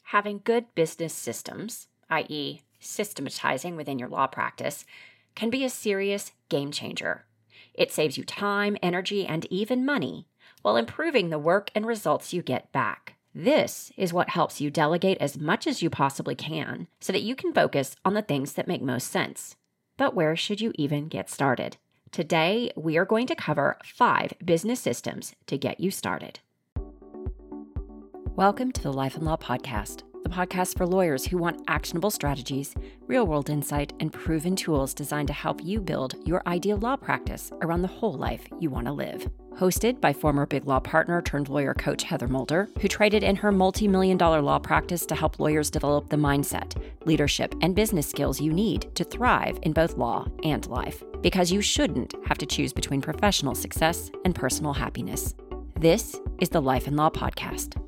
Having good business systems, i.e., systematizing within your law practice, can be a serious game changer. It saves you time, energy, and even money while improving the work and results you get back. This is what helps you delegate as much as you possibly can so that you can focus on the things that make most sense. But where should you even get started? Today, we are going to cover 5 business systems to get you started. Welcome to the Life and Law Podcast, the podcast for lawyers who want actionable strategies, real-world insight, and proven tools designed to help you build your ideal law practice around the whole life you want to live. Hosted by former Big Law partner turned lawyer coach Heather Mulder, who traded in her multi-million-dollar law practice to help lawyers develop the mindset, leadership, and business skills you need to thrive in both law and life. Because you shouldn't have to choose between professional success and personal happiness. This is the Life and Law Podcast.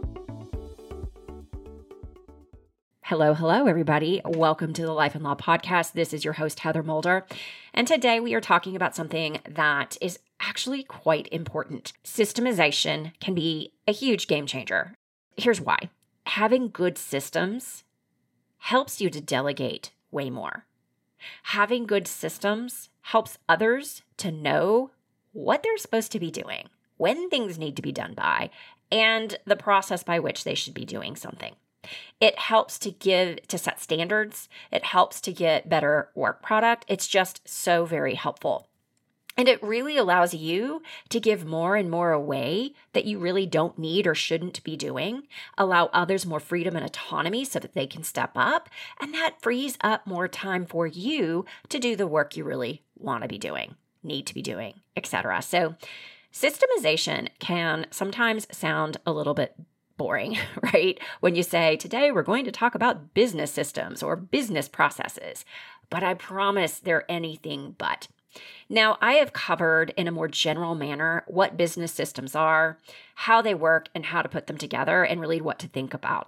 Hello, everybody. Welcome to the Life and Law Podcast. This is your host, Heather Mulder. And today we are talking about something that is actually quite important. Systemization can be a huge game changer. Here's why. Having good systems helps you to delegate way more. Having good systems helps others to know what they're supposed to be doing, when things need to be done by, and the process by which they should be doing something. It helps to set standards. It helps to get better work product. It's just so very helpful. And it really allows you to give more and more away that you really don't need or shouldn't be doing, allow others more freedom and autonomy so that they can step up, and that frees up more time for you to do the work you really want to be doing, need to be doing, etc. So systemization can sometimes sound a little bit boring, right? When you say, today we're going to talk about business systems or business processes, but I promise they're anything but. Now, I have covered in a more general manner what business systems are, how they work, and how to put them together, and really what to think about.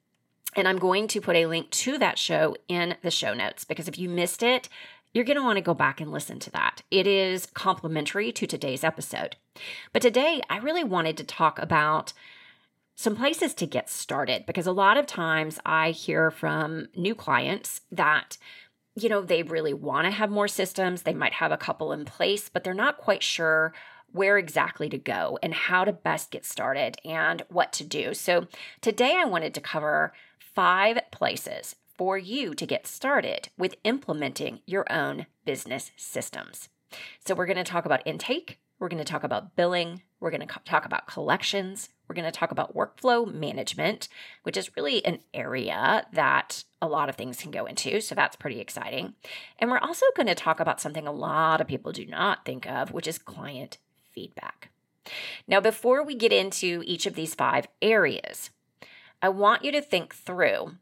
And I'm going to put a link to that show in the show notes, because if you missed it, you're going to want to go back and listen to that. It is complementary to today's episode. But today, I really wanted to talk about some places to get started, because a lot of times I hear from new clients that, they really want to have more systems. They might have a couple in place, but they're not quite sure where exactly to go and how to best get started and what to do. So today I wanted to cover 5 places for you to get started with implementing your own business systems. So we're going to talk about intake. We're going to talk about billing. We're going to talk about collections. We're going to talk about workflow management, which is really an area that a lot of things can go into. So that's pretty exciting. And we're also going to talk about something a lot of people do not think of, which is client feedback. Now, before we get into each of these 5 areas, I want you to think through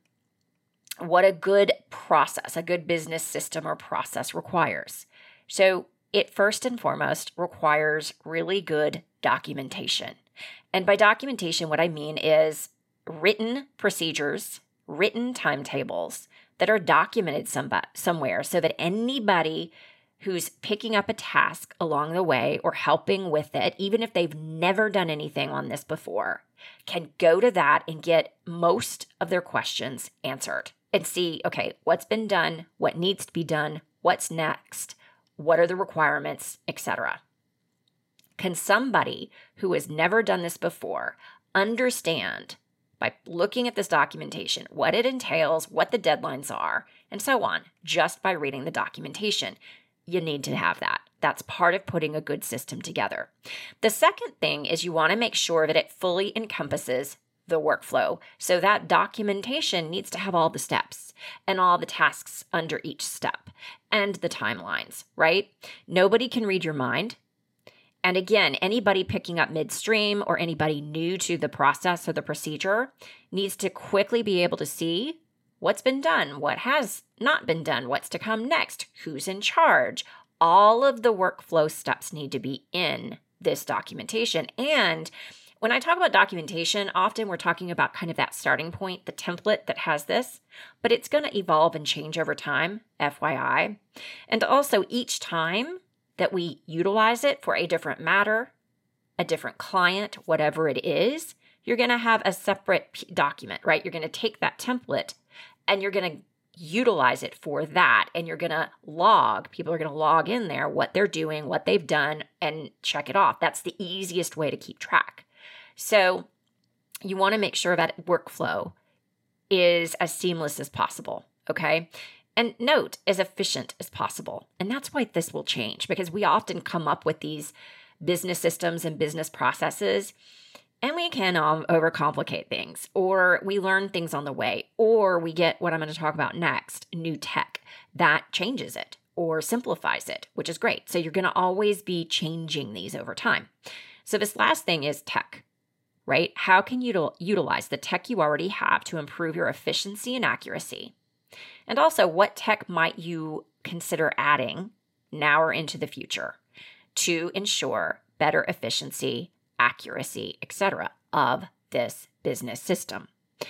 what a good process, a good business system or process requires. So it first and foremost requires really good documentation. And by documentation, what I mean is written procedures, written timetables that are documented somewhere so that anybody who's picking up a task along the way or helping with it, even if they've never done anything on this before, can go to that and get most of their questions answered and see, okay, what's been done, what needs to be done, what's next, what are the requirements, etc. Can somebody who has never done this before understand, by looking at this documentation, what it entails, what the deadlines are, and so on, just by reading the documentation? You need to have that. That's part of putting a good system together. The second thing is you want to make sure that it fully encompasses the workflow. So that documentation needs to have all the steps and all the tasks under each step and the timelines, right? Nobody can read your mind. And again, anybody picking up midstream or anybody new to the process or the procedure needs to quickly be able to see what's been done, what has not been done, what's to come next, who's in charge. All of the workflow steps need to be in this documentation. And when I talk about documentation, often we're talking about kind of that starting point, the template that has this, but it's going to evolve and change over time, FYI. And also each time that we utilize it for a different matter, a different client, whatever it is, you're going to have a separate document, right? You're going to take that template and you're going to utilize it for that. And you're going to log, people are going to log in there, what they're doing, what they've done, and check it off. That's the easiest way to keep track. So you want to make sure that workflow is as seamless as possible, okay? And note, as efficient as possible. And that's why this will change, because we often come up with these business systems and business processes, and we can overcomplicate things, or we learn things on the way, or we get what I'm going to talk about next, new tech that changes it or simplifies it, which is great. So you're going to always be changing these over time. So this last thing is tech, right? How can you utilize the tech you already have to improve your efficiency and accuracy? And also, what tech might you consider adding now or into the future to ensure better efficiency, accuracy, etc. of this business system?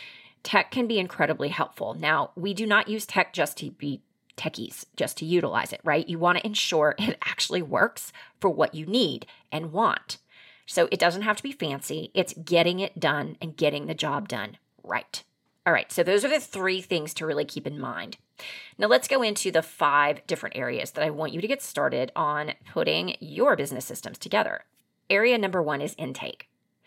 Tech can be incredibly helpful. Now, we do not use tech just to be techies, just to utilize it, right? You want to ensure it actually works for what you need and want. So it doesn't have to be fancy. It's getting it done and getting the job done right. All right, so those are the 3 things to really keep in mind. Now let's go into the 5 different areas that I want you to get started on putting your business systems together. Area number 1 is intake.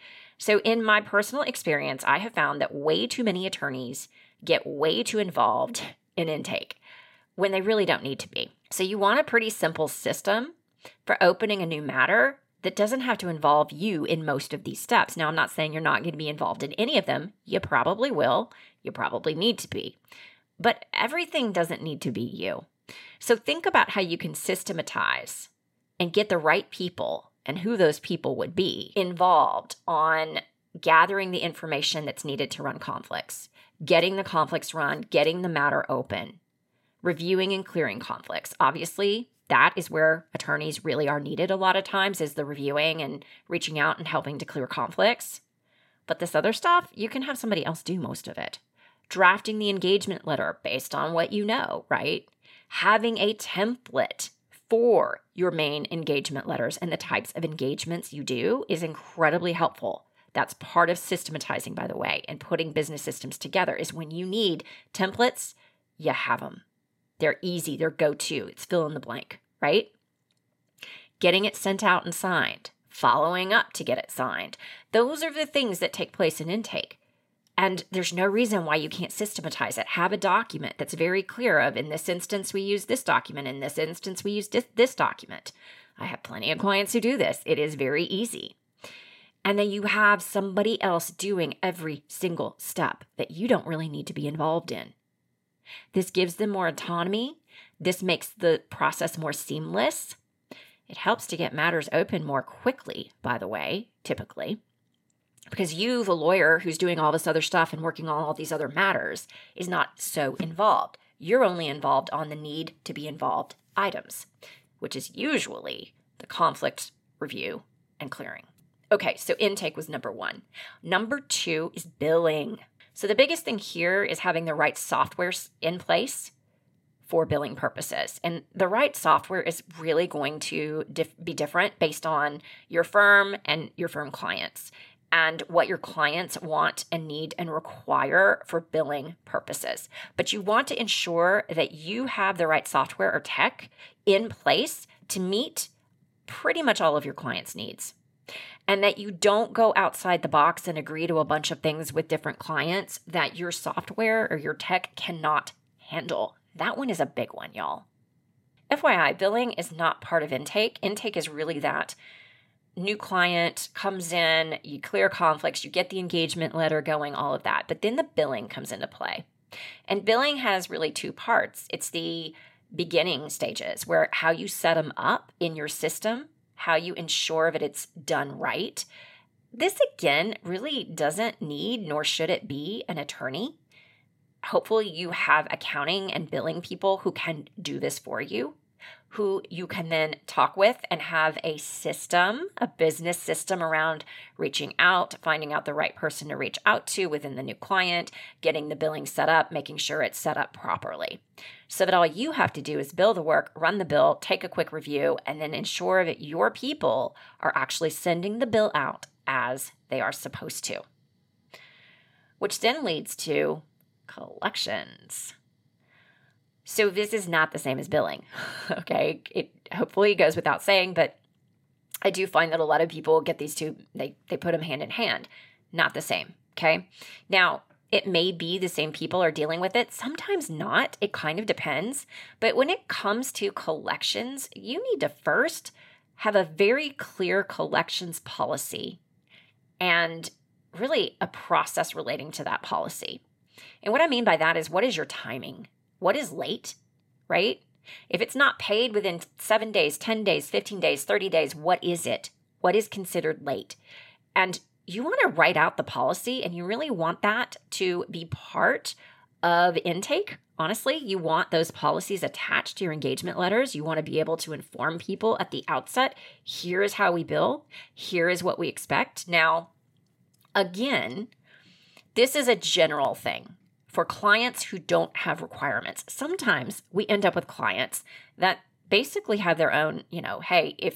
So in my personal experience, I have found that way too many attorneys get way too involved in intake when they really don't need to be. So you want a pretty simple system for opening a new matter that doesn't have to involve you in most of these steps. Now, I'm not saying you're not going to be involved in any of them. You probably will. You probably need to be. But everything doesn't need to be you. So think about how you can systematize and get the right people, and who those people would be, involved on gathering the information that's needed to run conflicts, getting the conflicts run, getting the matter open, reviewing and clearing conflicts. Obviously, that is where attorneys really are needed a lot of times, is the reviewing and reaching out and helping to clear conflicts. But this other stuff, you can have somebody else do most of it. Drafting the engagement letter based on what you know, right? Having a template for your main engagement letters and the types of engagements you do is incredibly helpful. That's part of systematizing, by the way, and putting business systems together is when you need templates, you have them. They're easy, they're go-to. It's fill in the blank, right? Getting it sent out and signed, following up to get it signed. Those are the things that take place in intake. And there's no reason why you can't systematize it. Have a document that's very clear of, in this instance, we use this document. In this instance, we use this document. I have plenty of clients who do this. It is very easy. And then you have somebody else doing every single step that you don't really need to be involved in. This gives them more autonomy. This makes the process more seamless. It helps to get matters open more quickly, by the way, typically. Because you, the lawyer who's doing all this other stuff and working on all these other matters, is not so involved. You're only involved on the need to be involved items, which is usually the conflict review and clearing. Okay, so intake was number 1. Number 2 is billing. So the biggest thing here is having the right software in place for billing purposes. And the right software is really going to be different based on your firm and your firm clients, and what your clients want and need and require for billing purposes. But you want to ensure that you have the right software or tech in place to meet pretty much all of your clients' needs. And that you don't go outside the box and agree to a bunch of things with different clients that your software or your tech cannot handle. That one is a big one, y'all. FYI, billing is not part of intake. Intake is really that new client comes in, you clear conflicts, you get the engagement letter going, all of that. But then the billing comes into play. And billing has really 2 parts. It's the beginning stages, where how you set them up in your system, how you ensure that it's done right. This, again, really doesn't need, nor should it be, an attorney. Hopefully you have accounting and billing people who can do this for you, who you can then talk with and have a system, a business system around reaching out, finding out the right person to reach out to within the new client, getting the billing set up, making sure it's set up properly. So that all you have to do is bill the work, run the bill, take a quick review, and then ensure that your people are actually sending the bill out as they are supposed to. which then leads to collections. So this is not the same as billing, okay? It hopefully goes without saying, but I do find that a lot of people get these two, they put them hand in hand. Not the same, okay? Now, it may be the same people are dealing with it. Sometimes not. It kind of depends. But when it comes to collections, you need to first have a very clear collections policy and really a process relating to that policy. And what I mean by that is, what is your timing? What is late, right? If it's not paid within 7 days, 10 days, 15 days, 30 days, what is it? What is considered late? And you want to write out the policy, and you really want that to be part of intake. Honestly, you want those policies attached to your engagement letters. You want to be able to inform people at the outset, here is how we bill, here is what we expect. Now, again, this is a general thing for clients who don't have requirements. Sometimes we end up with clients that basically have their own, hey, if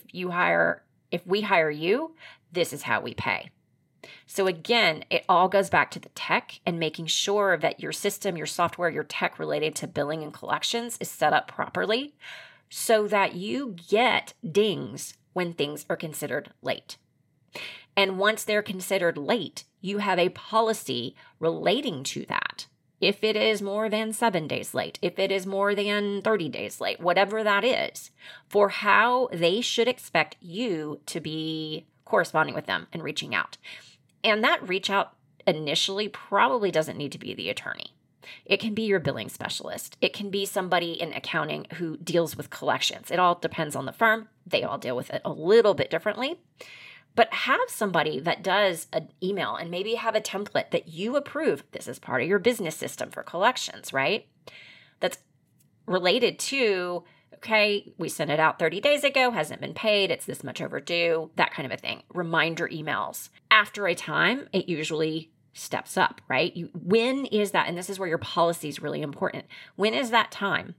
we hire you, this is how we pay. So again, it all goes back to the tech and making sure that your system, your software, your tech related to billing and collections is set up properly so that you get dings when things are considered late. And once they're considered late, you have a policy relating to that. If it is more than 7 days late, if it is more than 30 days late, whatever that is, for how they should expect you to be corresponding with them and reaching out. And that reach out initially probably doesn't need to be the attorney. It can be your billing specialist. It can be somebody in accounting who deals with collections. It all depends on the firm. They all deal with it a little bit differently. But have somebody that does an email and maybe have a template that you approve. This is part of your business system for collections, right? That's related to, okay, we sent it out 30 days ago, hasn't been paid, it's this much overdue, that kind of a thing. Reminder emails. After a time, it usually steps up, right? When is that? And this is where your policy is really important. When is that time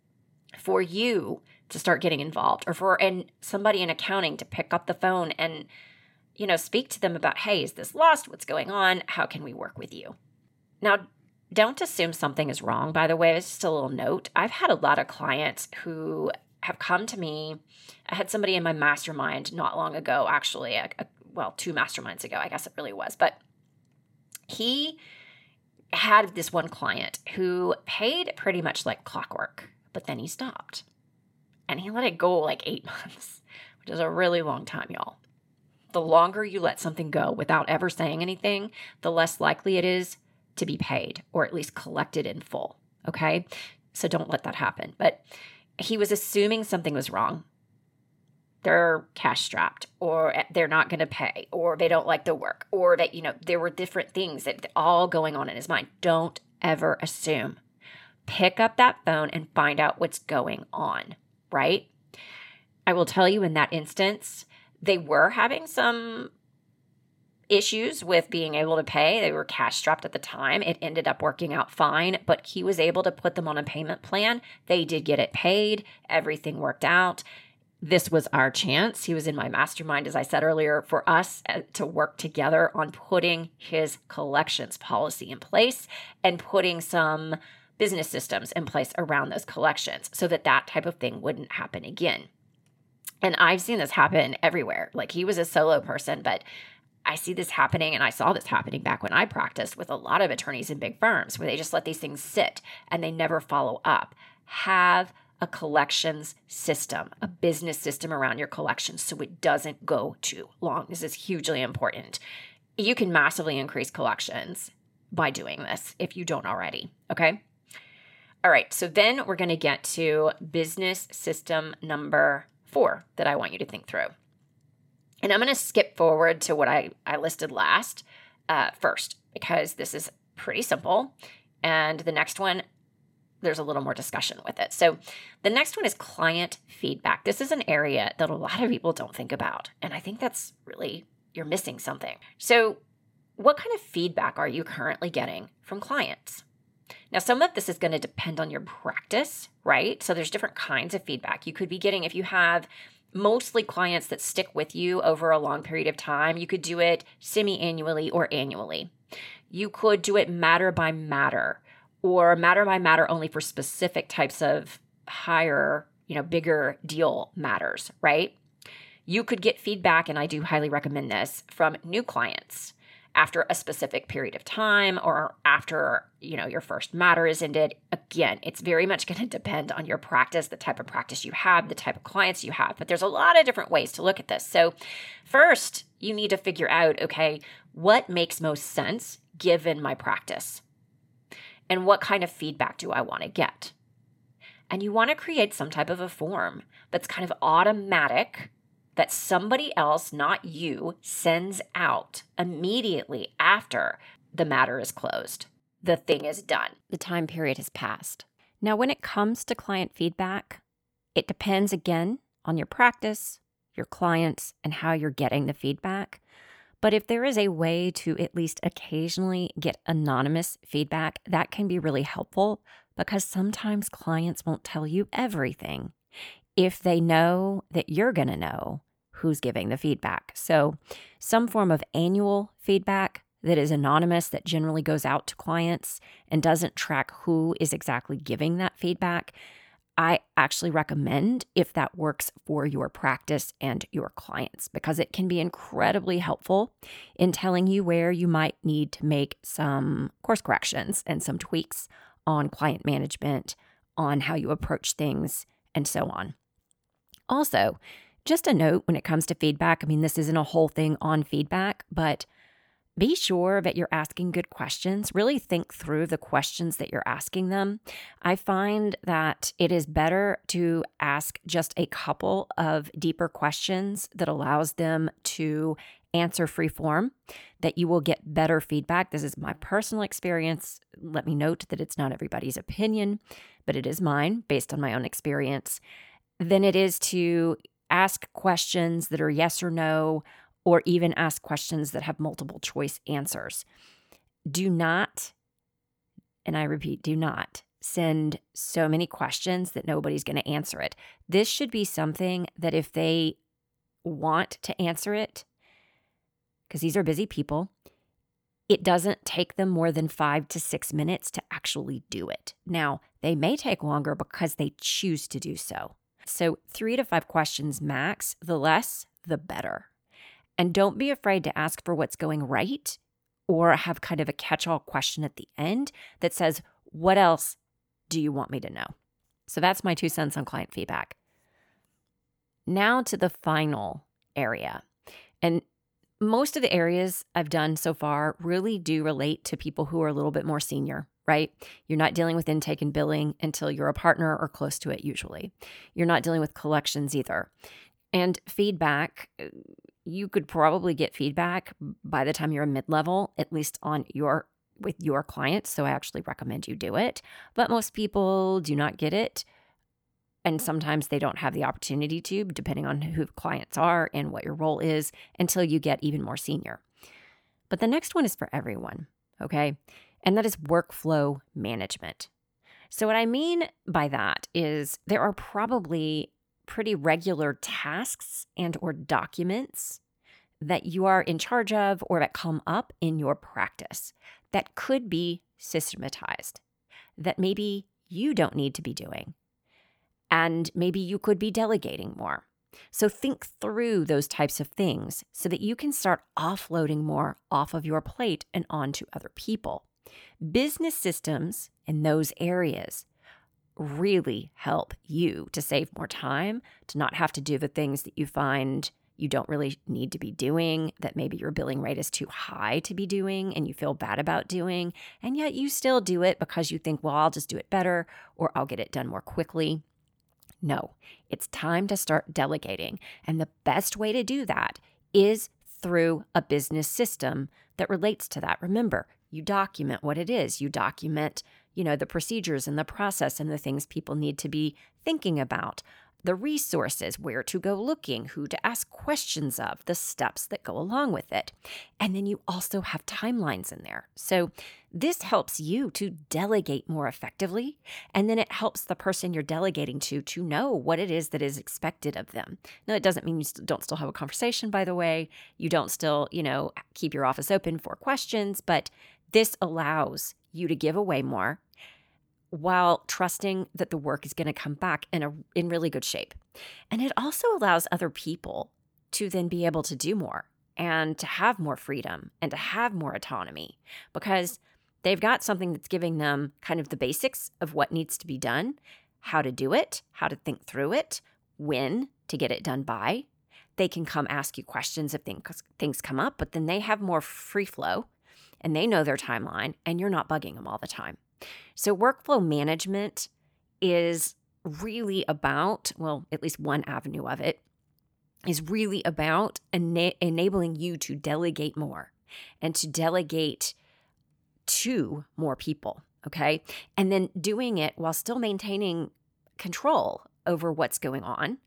for you to start getting involved, or for somebody in accounting to pick up the phone and, speak to them about, hey, is this lost? What's going on? How can we work with you? Now, don't assume something is wrong, by the way. It's just a little note. I've had a lot of clients who have come to me. I had somebody in my mastermind not long ago, actually, 2 masterminds ago, I guess it really was. But he had this one client who paid pretty much like clockwork, but then he stopped. And he let it go like 8 months, which is a really long time, y'all. The longer you let something go without ever saying anything, the less likely it is to be paid, or at least collected in full, okay? So don't let that happen. But he was assuming something was wrong. They're cash strapped, or they're not going to pay, or they don't like the work, or that, there were different things that all going on in his mind. Don't ever assume. Pick up that phone and find out what's going on, right? I will tell you, in that instance, they were having some issues with being able to pay. They were cash strapped at the time. It ended up working out fine, but he was able to put them on a payment plan. They did get it paid. Everything worked out. This was our chance. He was in my mastermind, as I said earlier, for us to work together on putting his collections policy in place and putting some business systems in place around those collections so that type of thing wouldn't happen again. And I've seen this happen everywhere. Like, he was a solo person, but I see this happening, and I saw this happening back when I practiced with a lot of attorneys in big firms where they just let these things sit and they never follow up. Have a collections system, a business system around your collections so it doesn't go too long. This is hugely important. You can massively increase collections by doing this if you don't already, okay? All right, so then we're going to get to business system number 4 that I want you to think through. And I'm going to skip forward to what I listed last first, because this is pretty simple. And the next one, there's a little more discussion with it. So the next one is client feedback. This is an area that a lot of people don't think about. And I think that's really, you're missing something. So what kind of feedback are you currently getting from clients? Now, some of this is going to depend on your practice, right? So there's different kinds of feedback you could be getting. If you have mostly clients that stick with you over a long period of time, you could do it semi-annually or annually. You could do it matter by matter, or matter by matter only for specific types of higher, bigger deal matters, right? You could get feedback, and I do highly recommend this, from new clients after a specific period of time or after, your first matter is ended. Again, it's very much going to depend on your practice, the type of practice you have, the type of clients you have, but there's a lot of different ways to look at this. So first, you need to figure out, okay, what makes most sense given my practice? And what kind of feedback do I want to get? And you want to create some type of a form that's kind of automatic, that somebody else, not you, sends out immediately after the matter is closed. The thing is done. The time period has passed. Now, when it comes to client feedback, it depends again on your practice, your clients, and how you're getting the feedback. But if there is a way to at least occasionally get anonymous feedback, that can be really helpful, because sometimes clients won't tell you everything if they know that you're going to know who's giving the feedback. So some form of annual feedback that is anonymous, that generally goes out to clients and doesn't track who is exactly giving that feedback, I actually recommend if that works for your practice and your clients, because it can be incredibly helpful in telling you where you might need to make some course corrections and some tweaks on client management, on how you approach things, and so on. Also, just a note when it comes to feedback, this isn't a whole thing on feedback, but be sure that you're asking good questions. Really think through the questions that you're asking them. I find that it is better to ask just a couple of deeper questions that allows them to answer free form, that you will get better feedback. This is my personal experience. Let me note that it's not everybody's opinion, but it is mine based on my own experience. Than it is to ask questions that are yes or no, or even ask questions that have multiple choice answers. Do not, and I repeat, do not send so many questions that nobody's going to answer it. This should be something that if they want to answer it, because these are busy people, it doesn't take them more than 5 to 6 minutes to actually do it. Now, they may take longer because they choose to do so. So 3 to 5 questions max, the less, the better. And don't be afraid to ask for what's going right, or have kind of a catch-all question at the end that says, what else do you want me to know? So that's my 2 cents on client feedback. Now to the final area. And most of the areas I've done so far really do relate to people who are a little bit more senior, right? You're not dealing with intake and billing until you're a partner or close to it usually. You're not dealing with collections either. And feedback, you could probably get feedback by the time you're a mid-level, at least with your clients. So I actually recommend you do it. But most people do not get it. And sometimes they don't have the opportunity to, depending on who the clients are and what your role is, until you get even more senior. But the next one is for everyone, okay? And that is workflow management. So what I mean by that is there are probably pretty regular tasks and or documents that you are in charge of or that come up in your practice that could be systematized, that maybe you don't need to be doing. And maybe you could be delegating more. So think through those types of things so that you can start offloading more off of your plate and onto other people. Business systems in those areas really help you to save more time, to not have to do the things that you find you don't really need to be doing, that maybe your billing rate is too high to be doing and you feel bad about doing, and yet you still do it because you think, well, I'll just do it better or I'll get it done more quickly. No, it's time to start delegating. And the best way to do that is through a business system that relates to that. Remember, you document what it is. You document, the procedures and the process and the things people need to be thinking about, the resources, where to go looking, who to ask questions of, the steps that go along with it. And then you also have timelines in there. So this helps you to delegate more effectively. And then it helps the person you're delegating to know what it is that is expected of them. Now, it doesn't mean you don't still have a conversation, by the way. You don't still, keep your office open for questions, but This allows you to give away more while trusting that the work is going to come back in really good shape. And it also allows other people to then be able to do more and to have more freedom and to have more autonomy because they've got something that's giving them kind of the basics of what needs to be done, how to do it, how to think through it, when to get it done by. They can come ask you questions if things come up, but then they have more free flow and they know their timeline and you're not bugging them all the time. So workflow management is really about, well, at least one avenue of it, is really about enabling you to delegate more and to delegate to more people, okay? And then doing it while still maintaining control over what's going on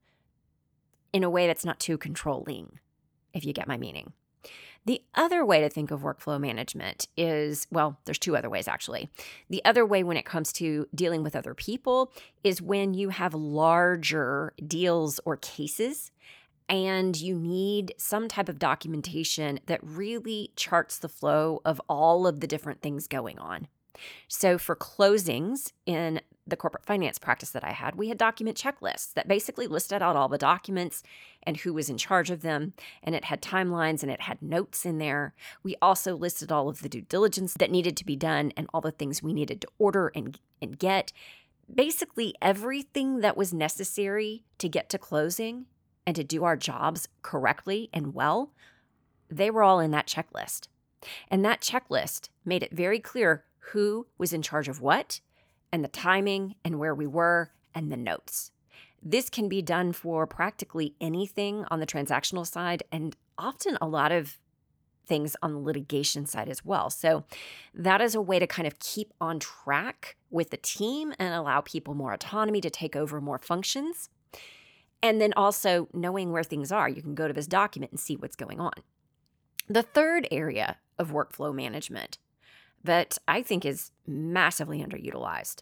in a way that's not too controlling, if you get my meaning. The other way to think of workflow management is, well, there's two other ways actually. The other way when it comes to dealing with other people is when you have larger deals or cases and you need some type of documentation that really charts the flow of all of the different things going on. So for closings in the corporate finance practice that I had, we had document checklists that basically listed out all the documents and who was in charge of them, and it had timelines and it had notes in there. We also listed all of the due diligence that needed to be done and all the things we needed to order and get. Basically everything that was necessary to get to closing and to do our jobs correctly and well, they were all in that checklist. And that checklist made it very clear who was in charge of what, and the timing and where we were, and the notes. This can be done for practically anything on the transactional side and often a lot of things on the litigation side as well. So that is a way to kind of keep on track with the team and allow people more autonomy to take over more functions. And then also knowing where things are. You can go to this document and see what's going on. The third area of workflow management that I think is massively underutilized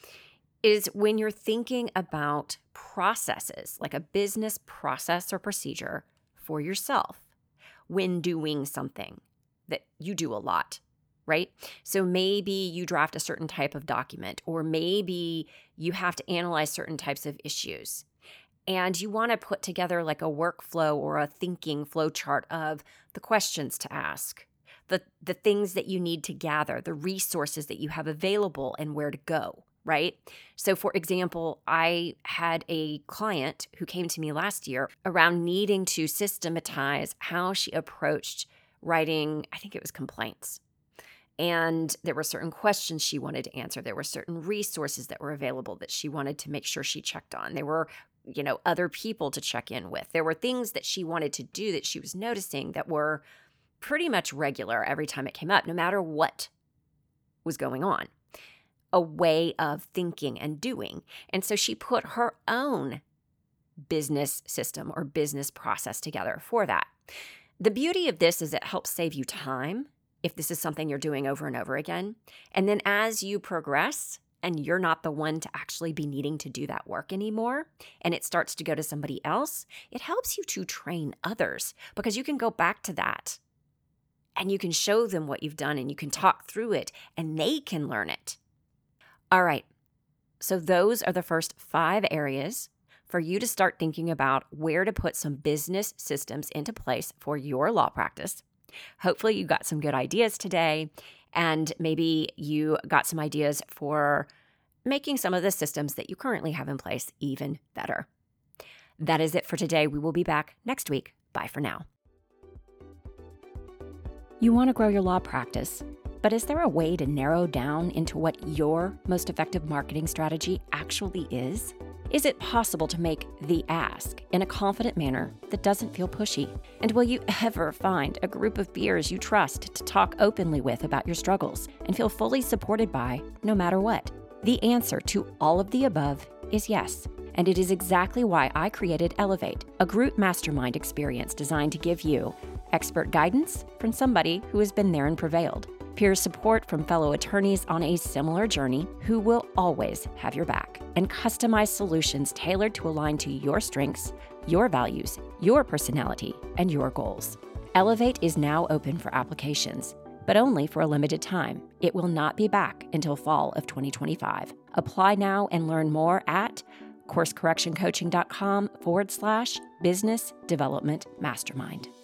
is when you're thinking about processes, like a business process or procedure for yourself when doing something that you do a lot, right? So maybe you draft a certain type of document, or maybe you have to analyze certain types of issues. And you want to put together like a workflow or a thinking flow chart of the questions to ask, the things that you need to gather, the resources that you have available and where to go, right? So for example, I had a client who came to me last year around needing to systematize how she approached writing, I think it was complaints. And there were certain questions she wanted to answer. There were certain resources that were available that she wanted to make sure she checked on. There were, other people to check in with. There were things that she wanted to do that she was noticing that were pretty much regular every time it came up, no matter what was going on. A way of thinking and doing. And so she put her own business system or business process together for that. The beauty of this is it helps save you time if this is something you're doing over and over again. And then as you progress and you're not the one to actually be needing to do that work anymore, and it starts to go to somebody else, it helps you to train others because you can go back to that and you can show them what you've done and you can talk through it and they can learn it. All right, so those are the first 5 areas for you to start thinking about where to put some business systems into place for your law practice. Hopefully you got some good ideas today, and maybe you got some ideas for making some of the systems that you currently have in place even better. That is it for today. We will be back next week. Bye for now. You want to grow your law practice, but is there a way to narrow down into what your most effective marketing strategy actually is? Is it possible to make the ask in a confident manner that doesn't feel pushy? And will you ever find a group of peers you trust to talk openly with about your struggles and feel fully supported by no matter what? The answer to all of the above is yes. And it is exactly why I created Elevate, a group mastermind experience designed to give you expert guidance from somebody who has been there and prevailed, peer support from fellow attorneys on a similar journey who will always have your back, and customized solutions tailored to align to your strengths, your values, your personality, and your goals. Elevate is now open for applications. but only for a limited time. It will not be back until fall of 2025. Apply now and learn more at coursecorrectioncoaching.com/business development mastermind.